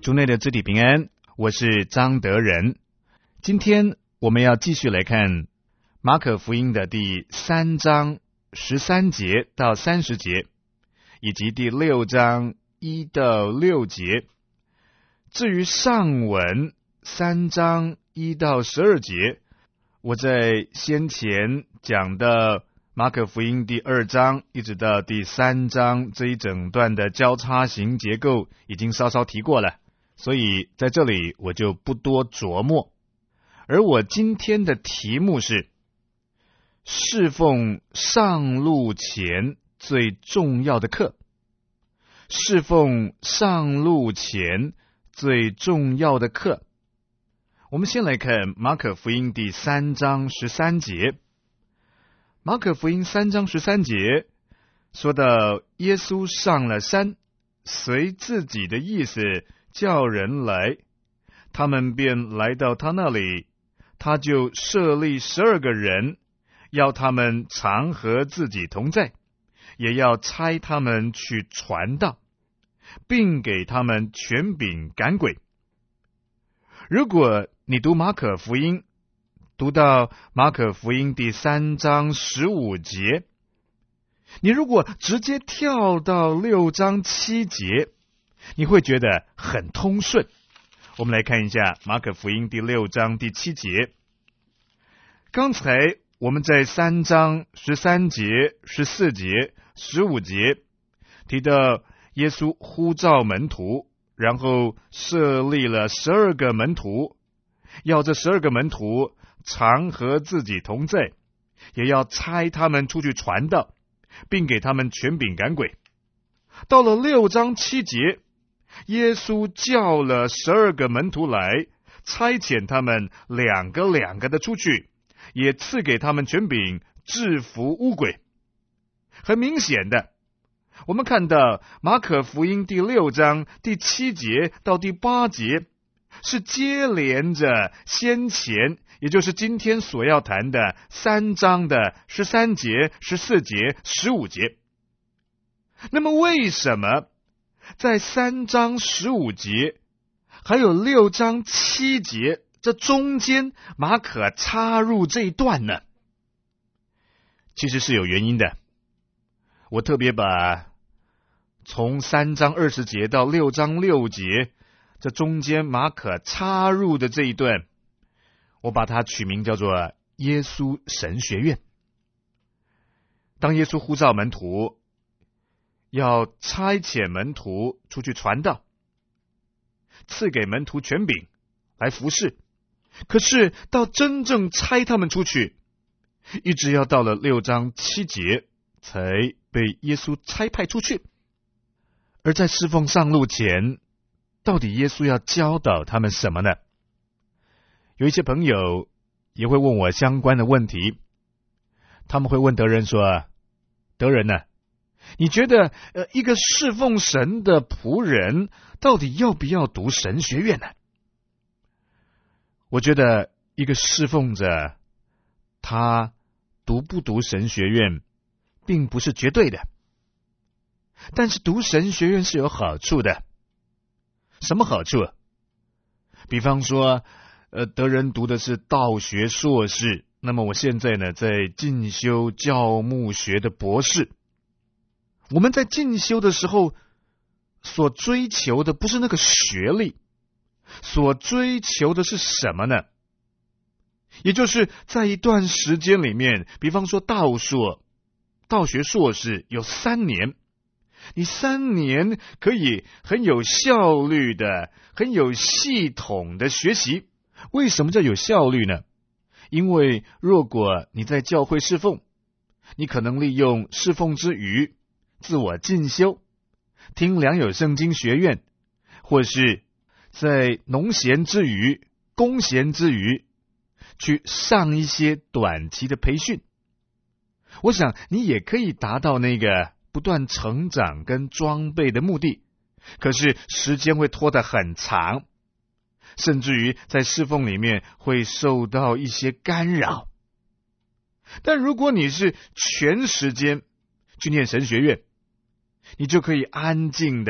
主内的肢体平安，我是张德仁。今天我们要继续来看马可福音的第3章13节到30节，以及第6章1到6节。至于上文3章1到12节，我在先前讲的马可福音第2章一直到第3章这一整段的交叉型结构已经稍稍提过了，所以在这里我就不多琢磨。而我今天的题目是侍奉上路前最重要的课。侍奉上路前最重要的课。我们先来看马可福音第3章13节。马可福音3章13节说到，耶稣上了山，随自己的意思叫人来，他们便来到他那里，他就设立12个人，要他们常和自己同在，也要差他们去传道，并给他们权柄赶鬼。如果你读马可福音，读到马可福音第3章15节，你如果直接跳到6章7节，你会觉得很通顺。我们来看一下马可福音第6章第7节。刚才我们在3章13节、14节、15节提到耶稣呼召门徒，然后设立了12个门徒，要这12个门徒常和自己同在，也要差他们出去传道，并给他们权柄赶鬼。到了6章7节，耶稣叫了12个门徒来，差遣他们两个的出去，也赐给他们权柄制服污鬼。很明显的，我们看到马可福音第6章第7节到第8节是接连着先前，也就是今天所要谈的3章的13节、14节、15节。那么为什么在3章15节还有6章7节这中间马可插入这一段呢？其实是有原因的。我特别把从3章20节到6章6节这中间马可插入的这一段，我把它取名叫做耶稣神学院。当耶稣呼召门徒，要差遣门徒出去传道，赐给门徒权柄来服侍，可是到真正差他们出去，一直要到了6章7节才被耶稣差派出去。而在侍奉上路前，到底耶稣要教导他们什么呢？有一些朋友也会问我相关的问题，他们会问德仁说，德仁呢，你觉得一个侍奉神的仆人到底要不要读神学院呢？我觉得一个侍奉者，他读不读神学院并不是绝对的，但是读神学院是有好处的。什么好处？比方说德仁读的是道学硕士，那么我现在呢在进修教牧学的博士。我们在进修的时候所追求的不是那个学历，所追求的是什么呢？也就是在一段时间里面，比方说道学硕士有3年，你3年可以很有效率的、很有系统的学习。为什么叫有效率呢？因为如果你在教会侍奉，你可能利用侍奉之余自我进修，听良友圣经学院，或是在农闲之余、工闲之余去上一些短期的培训。我想你也可以达到那个不断成长跟装备的目的，可是时间会拖得很长，甚至于在侍奉里面会受到一些干扰。但如果你是全时间去念神学院，你就可以安静的、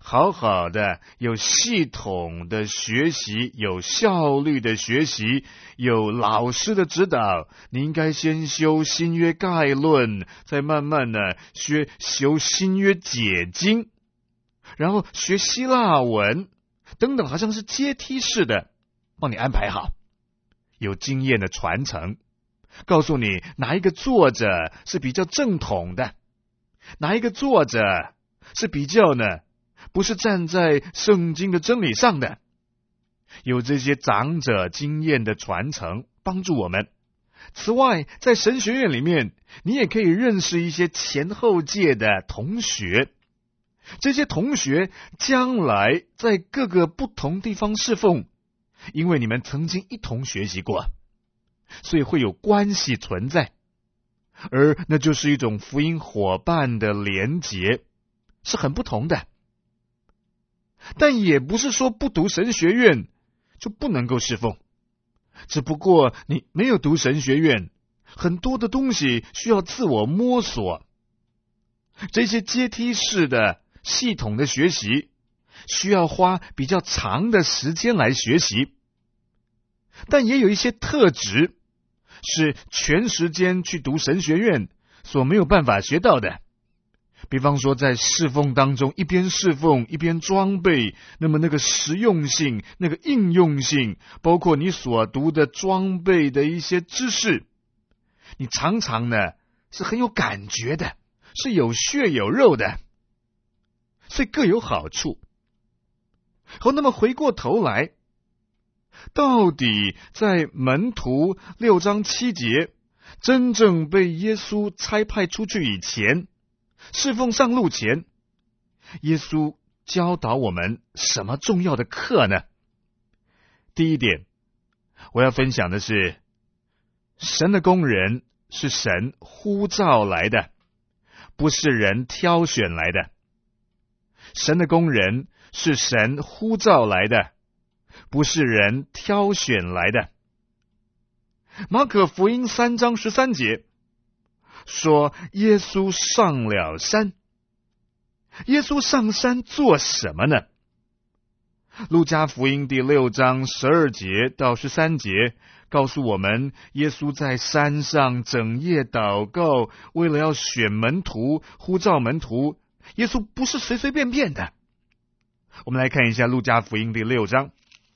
好好的有系统的学习，有效率的学习，有老师的指导。你应该先修新约概论，再慢慢的修新约解经，然后学希腊文等等，好像是阶梯式的帮你安排好，有经验的传承，告诉你哪一个作者是比较正统的，哪一个作者是比较呢不是站在圣经的真理上的。有这些长者经验的传承帮助我们。此外，在神学院里面，你也可以认识一些前后届的同学，这些同学将来在各个不同地方侍奉，因为你们曾经一同学习过，所以会有关系存在，而那就是一种福音伙伴的连结，是很不同的。但也不是说不读神学院就不能够侍奉，只不过你没有读神学院，很多的东西需要自我摸索。这些阶梯式的系统的学习需要花比较长的时间来学习，但也有一些特质是全时间去读神学院所没有办法学到的。比方说在侍奉当中，一边侍奉一边装备，那么那个实用性，那个应用性，包括你所读的装备的一些知识，你常常呢是很有感觉的，是有血有肉的，所以各有好处。好，那么回过头来，到底在门徒6章7节真正被耶稣差派出去以前，侍奉上路前，耶稣教导我们什么重要的课呢？第一点，我要分享的是，神的工人是神呼召来的，不是人挑选来的。神的工人是神呼召来的，不是人挑选来的。马可福音3章13节说，耶稣上了山。耶稣上山做什么呢？路加福音第6章12节到13节告诉我们，耶稣在山上整夜祷告，为了要选门徒，呼召门徒。耶稣不是随随便便的。我们来看一下路加福音第6章。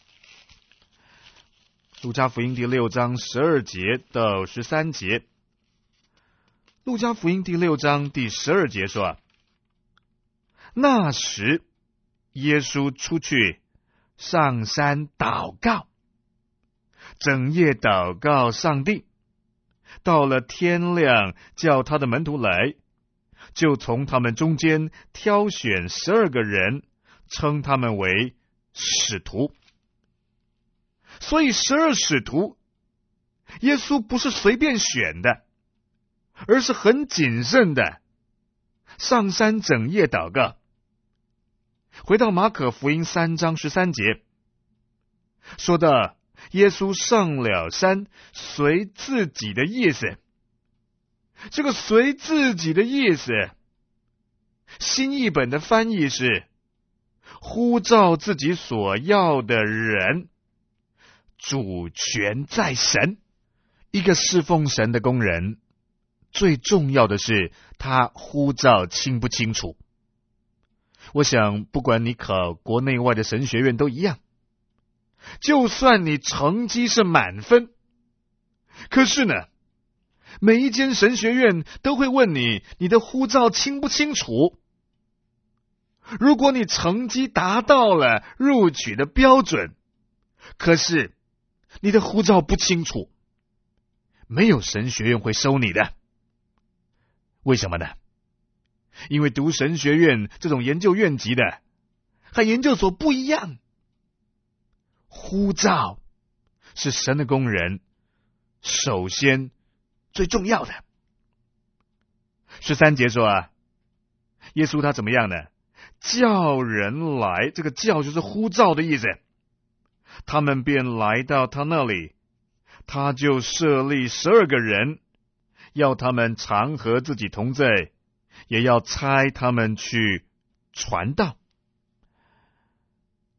路加福音第6章12节到13节。路加福音第6章第12节说，那时耶稣出去上山祷告，整夜祷告上帝，到了天亮，叫他的门徒来，就从他们中间挑选12个人，称他们为使徒。所以12使徒，耶稣不是随便选的，而是很谨慎的上山整夜祷告。回到马可福音3章13节，说到耶稣上了山，随自己的意思。这个随自己的意思，新译本的翻译是呼召自己所要的人，主权在神。一个侍奉神的工人，最重要的是他呼召清不清楚。我想不管你考国内外的神学院都一样，就算你成绩是满分，可是呢，每一间神学院都会问你，你的呼召清不清楚。如果你成绩达到了录取的标准，可是你的呼召不清楚，没有神学院会收你的。为什么呢？因为读神学院这种研究院级的和研究所不一样，呼召是神的工人首先最重要的。13节说啊，耶稣他怎么样呢？叫人来，这个叫就是呼召的意思。他们便来到他那里，他就设立12个人，要他们常和自己同在，也要差他们去传道。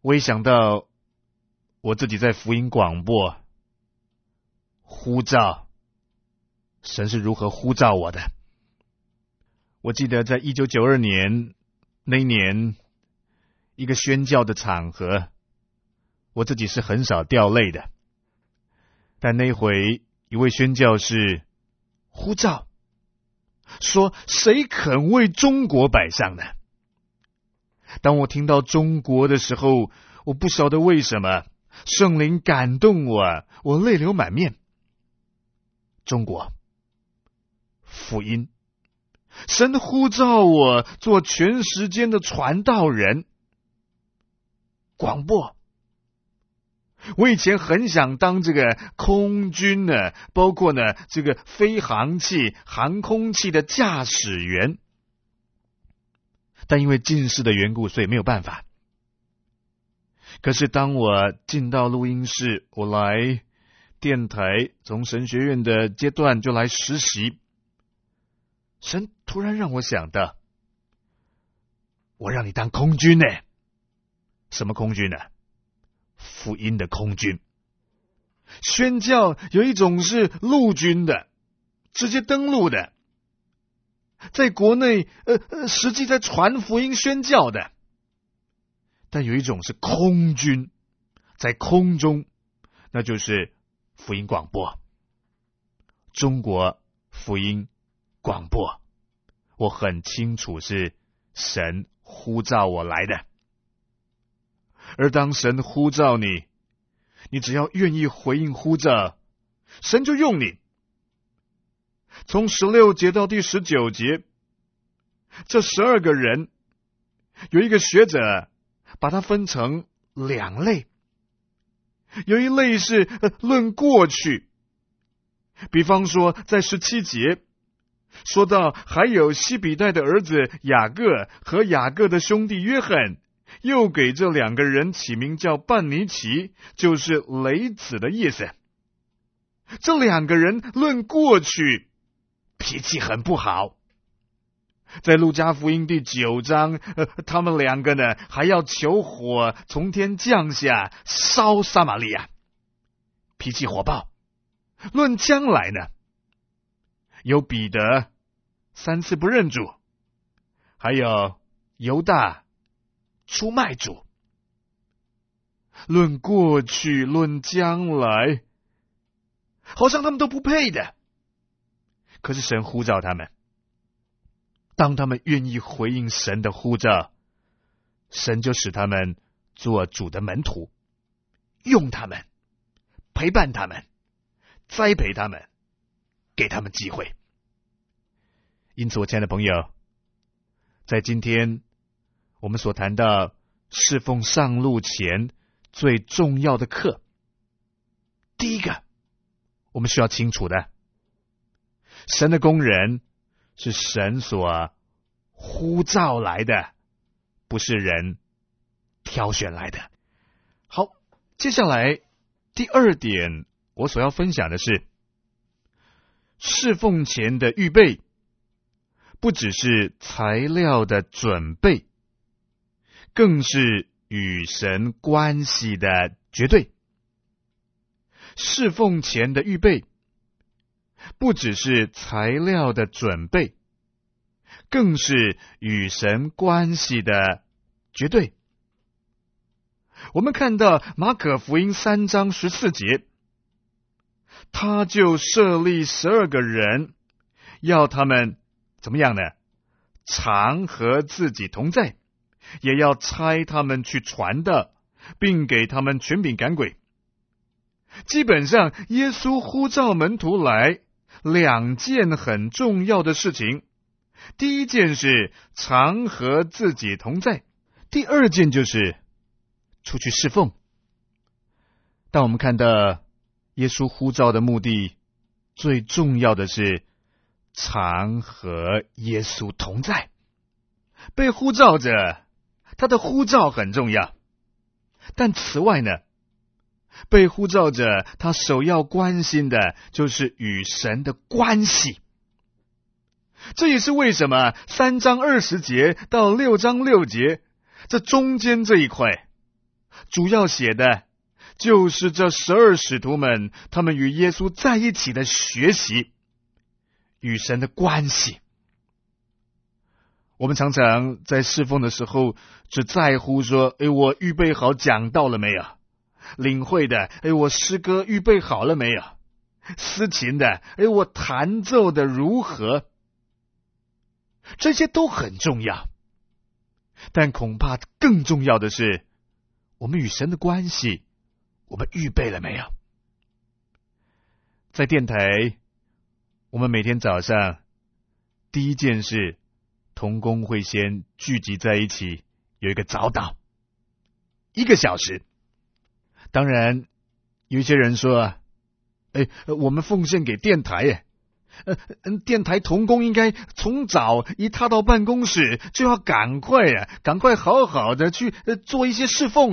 我一想到我自己在福音广播呼召，神是如何呼召我的。我记得在1992年那一年一个宣教的场合，我自己是很少掉泪的，但那回一位宣教士呼召说，谁肯为中国摆上呢？当我听到中国的时候，我不晓得为什么圣灵感动我泪流满面。中国福音，神呼召我做全时间的传道人。广播，我以前很想当这个空军呢，包括呢这个飞航器、航空器的驾驶员，但因为近视的缘故，所以没有办法。可是当我进到录音室，我来电台，从神学院的阶段就来实习，神突然让我想到，我让你当空军呢。什么空军呢？福音的空军。宣教有一种是陆军的，直接登陆的，在国内实际在传福音宣教的。但有一种是空军，在空中，那就是福音广播。中国福音广播，我很清楚是神呼召我来的。而当神呼召你，你只要愿意回应呼召，神就用你。从16节到第19节，这12个人，有一个学者把它分成2类。有一类是论过去，比方说在17节说到，还有西比泰的儿子雅各和雅各的兄弟约翰，又给这2个人起名叫半尼奇，就是雷子的意思。这2个人论过去脾气很不好，在路加福音第9章，他们2个呢还要求火从天降下烧撒玛利亚，脾气火爆。论将来呢，有彼得3次不认主，还有犹大出卖主。论过去，论将来，好像他们都不配的。可是神呼召他们，当他们愿意回应神的呼召，神就使他们做主的门徒，用他们，陪伴他们，栽培他们，给他们机会。因此，我亲爱的朋友，在今天我们所谈到侍奉上路前最重要的课，第一个我们需要清楚的，神的工人是神所呼召来的，不是人挑选来的。好，接下来第2点我所要分享的是，侍奉前的预备不只是材料的准备，更是与神关系的绝对。侍奉前的预备不只是材料的准备，更是与神关系的绝对。我们看到马可福音3章14节，他就设立12个人，要他们怎么样呢？常和自己同在，也要差他们去传道，并给他们权柄赶鬼。基本上耶稣呼召门徒来2件很重要的事情。第一件是常和自己同在，第2件就是出去侍奉。当我们看到耶稣呼召的目的，最重要的是常和耶稣同在。被呼召者，他的呼召很重要，但此外呢，被呼召者他首要关心的就是与神的关系。这也是为什么3章20节到6章6节这中间这一块， 主要写的就是这12使徒们他们与耶稣在一起的学习，与神的关系。我们常常在侍奉的时候只在乎说，我预备好讲道了没有？领会的，我诗歌预备好了没有？司琴的，我弹奏的如何？这些都很重要，但恐怕更重要的是，我们与神的关系，我们预备了没有？在电台，我们每天早上第一件事，同工会先聚集在一起，有一个早祷，1个小时。当然有一些人说，我们奉献给电台，电台同工应该从早一踏到办公室就要赶快好好的去做一些侍奉。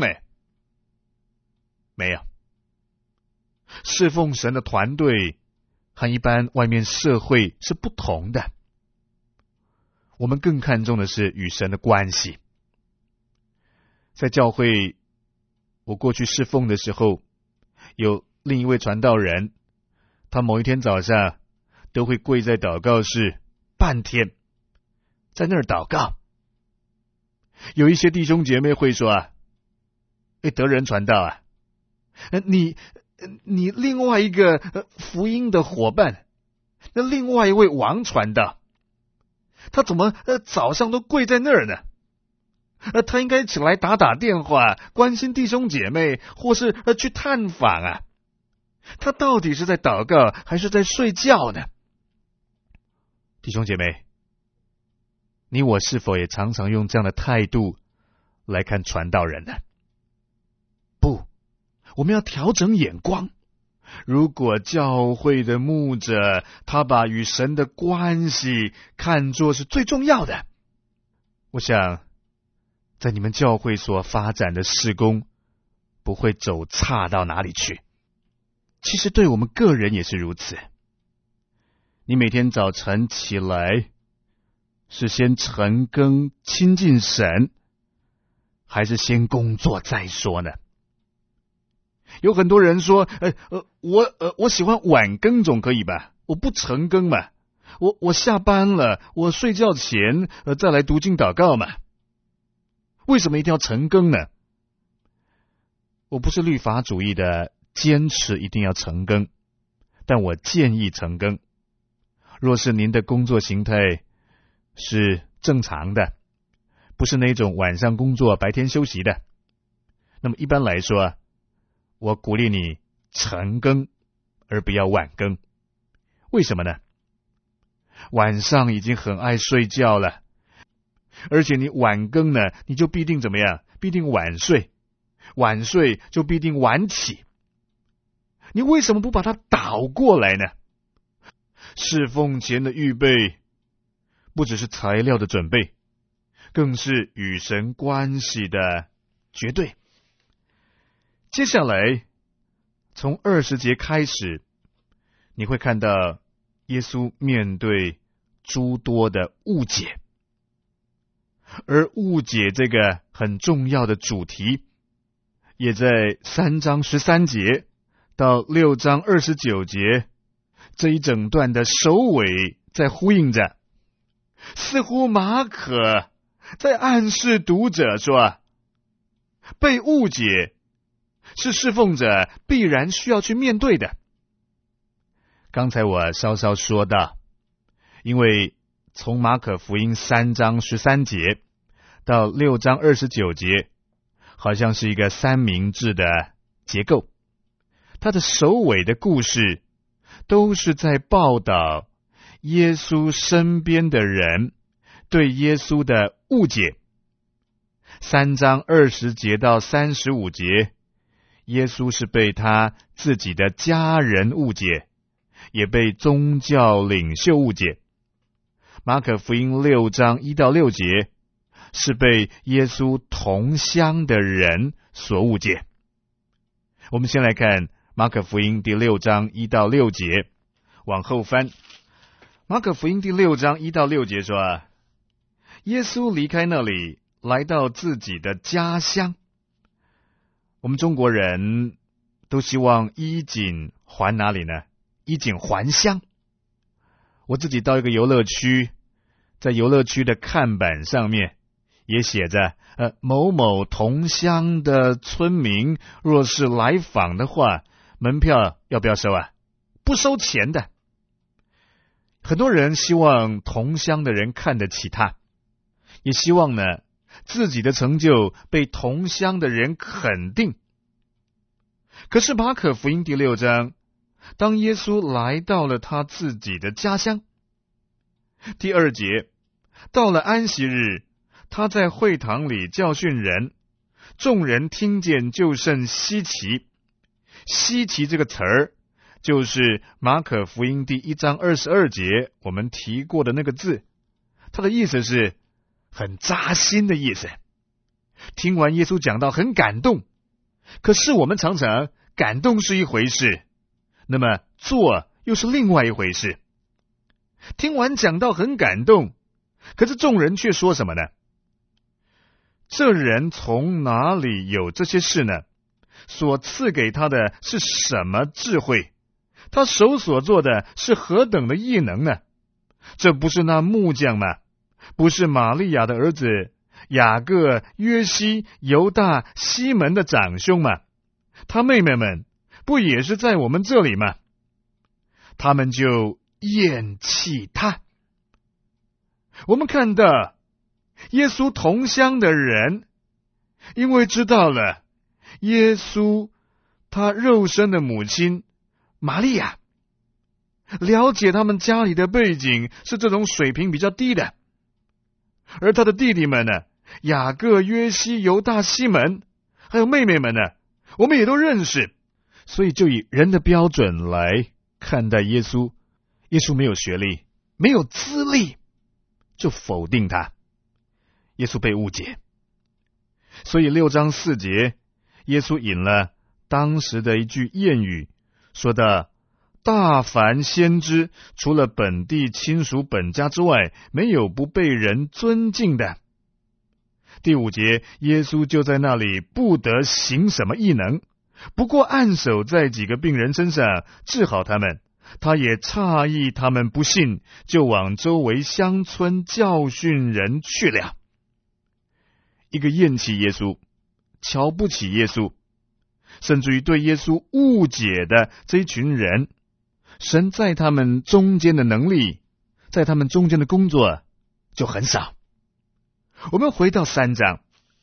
没有，侍奉神的团队和一般外面社会是不同的。我们更看重的是与神的关系。在教会，我过去侍奉的时候，有另一位传道人，他某一天早上都会跪在祷告室半天，在那儿祷告。有一些弟兄姐妹会说，德仁传道你另外一个福音的伙伴，那另外一位王传道，他怎么早上都跪在那儿呢？他应该起来打电话，关心弟兄姐妹，或是去探访他到底是在祷告还是在睡觉呢？弟兄姐妹，你我是否也常常用这样的态度来看传道人呢？不，我们要调整眼光。如果教会的牧者他把与神的关系看作是最重要的，我想在你们教会所发展的事工不会走差到哪里去。其实对我们个人也是如此。你每天早晨起来是先晨更亲近神，还是先工作再说呢？有很多人说，我喜欢晚更总可以吧？我不晨更嘛，我下班了，我睡觉前再来读经祷告嘛。为什么一定要晨更呢？我不是律法主义的坚持一定要晨更，但我建议晨更。若是您的工作形态是正常的，不是那种晚上工作白天休息的，那么一般来说，我鼓励你晨更而不要晚更。为什么呢？晚上已经很爱睡觉了，而且你晚更呢，你就必定怎么样？必定晚睡，晚睡就必定晚起。你为什么不把它倒过来呢？侍奉前的预备，不只是材料的准备，更是与神关系的绝对。接下来从20节开始，你会看到耶稣面对诸多的误解，而误解这个很重要的主题，也在3章13节到6章29节这一整段的首尾在呼应着。似乎马可在暗示读者说，被误解是侍奉者必然需要去面对的。刚才我稍稍说到，因为从马可福音3章13节到6章29节，好像是一个三明治的结构，它的首尾的故事都是在报道耶稣身边的人对耶稣的误解。3章20节到35节，耶稣是被他自己的家人误解，也被宗教领袖误解。马可福音6章1到6节，是被耶稣同乡的人所误解。我们先来看马可福音第6章1到6节，往后翻。马可福音第6章1到6节说，耶稣离开那里，来到自己的家乡。 我们中国人都希望衣锦还哪里呢？衣锦还乡。我自己到一个游乐区，在游乐区的看板上面也写着某某同乡的村民若是来访的话，门票要不要收啊？不收钱的。很多人希望同乡的人看得起他，也希望呢自己的成就被同乡的人肯定。可是马可福音第6章，当耶稣来到了他自己的家乡，第2节，到了安息日，他在会堂里教训人，众人听见就甚稀奇。稀奇这个词儿，就是马可福音第1章22节我们提过的那个字，它的意思是很扎心的意思。听完耶稣讲道很感动，可是我们常常感动是一回事，那么做又是另外一回事。听完讲道很感动，可是众人却说什么呢？这人从哪里有这些事呢？所赐给他的是什么智慧？他手所做的是何等的异能呢？这不是那木匠吗？不是玛利亚的儿子雅各、约西、犹大、西门的长兄吗？他妹妹们不也是在我们这里吗？他们就厌弃他。我们看到耶稣同乡的人，因为知道了耶稣他肉身的母亲玛利亚，了解他们家里的背景是这种水平比较低的，而他的弟弟们呢，雅各、约西、犹大、西门，还有妹妹们呢，我们也都认识，所以就以人的标准来看待耶稣。耶稣没有学历，没有资历，就否定他。耶稣被误解，所以6章4节，耶稣引了当时的一句谚语，说的大凡先知，除了本地亲属本家之外，没有不被人尊敬的。第5节，耶稣就在那里不得行什么异能，不过按手在几个病人身上治好他们。他也诧异他们不信，就往周围乡村教训人去了。一个厌弃耶稣、瞧不起耶稣，甚至于对耶稣误解的这一群人，神在他们中间的能力，在他们中间的工作就很少。我们回到3章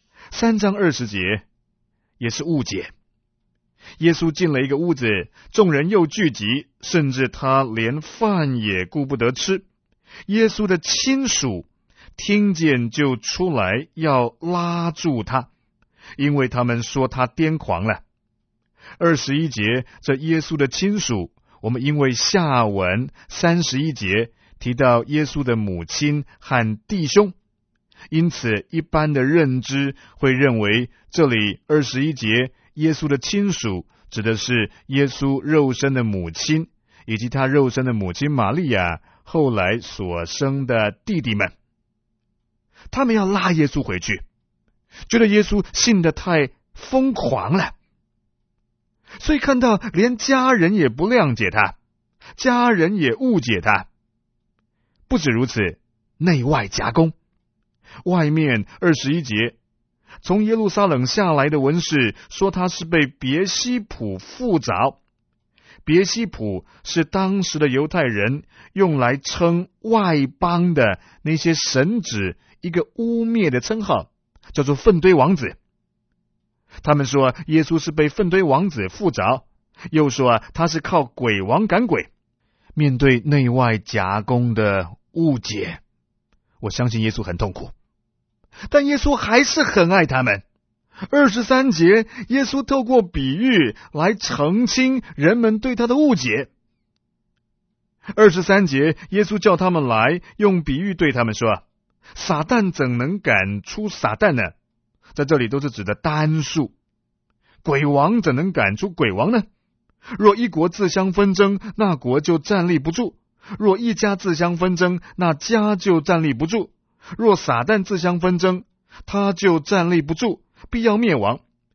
20节，也是误解。耶稣进了一个屋子，众人又聚集，甚至他连饭也顾不得吃。耶稣的亲属听见就出来要拉住他，因为他们说他癫狂了。21节，这耶稣的亲属，我们因为下文31节提到耶稣的母亲和弟兄，因此一般的认知会认为这里21节耶稣的亲属指的是耶稣肉身的母亲，以及他肉身的母亲玛利亚后来所生的弟弟们。他们要拉耶稣回去，觉得耶稣信得太疯狂了，所以看到连家人也不谅解他，家人也误解他。不止如此，内外夹攻。外面21节，从耶路撒冷下来的文士说他是被别西卜附着。别西卜是当时的犹太人用来称外邦的那些神祇一个污蔑的称号，叫做粪堆王子。他们说耶稣是被粪堆王子附着，又说他是靠鬼王赶鬼。面对内外夹攻的误解，我相信耶稣很痛苦，但耶稣还是很爱他们。23节，耶稣透过比喻来澄清人们对他的误解。23节，耶稣叫他们来，用比喻对他们说，撒旦怎能赶出撒旦呢？在这里都是指的单数。鬼王怎能赶出鬼王呢？若一国自相纷争，那国就站立不住；若一家自相纷争，那家就站立不住；若撒旦自相纷争，他就站立不住，必要灭亡。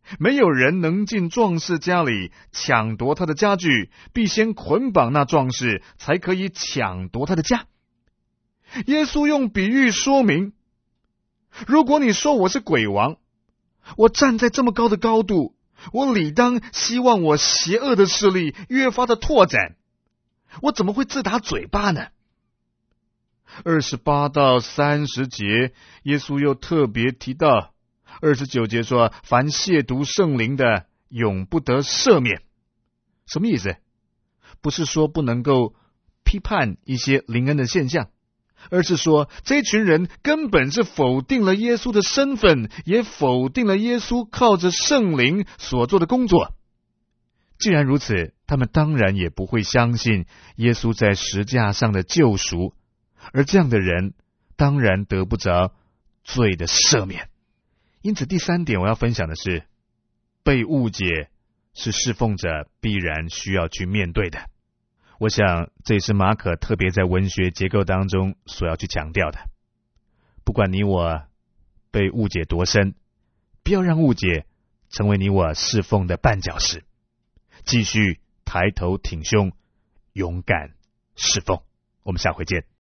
没有人能进壮士家里抢夺他的家具，必先捆绑那壮士，才可以抢夺他的家。耶稣用比喻说明，如果你说我是鬼王，我站在这么高的高度，我理当希望我邪恶的势力越发的拓展，我怎么会自打嘴巴呢？28到30节，耶稣又特别提到，29节说，凡亵渎圣灵的，永不得赦免。什么意思？不是说不能够批判一些灵恩的现象，而是说这群人根本是否定了耶稣的身份，也否定了耶稣靠着圣灵所做的工作。既然如此，他们当然也不会相信耶稣在十架上的救赎，而这样的人当然得不着罪的赦免。因此第3点我要分享的是，被误解是侍奉者必然需要去面对的。我想这也是马可特别在文学结构当中所要去强调的。不管你我被误解多深，不要让误解成为你我侍奉的绊脚石，继续抬头挺胸，勇敢侍奉。我们下回见。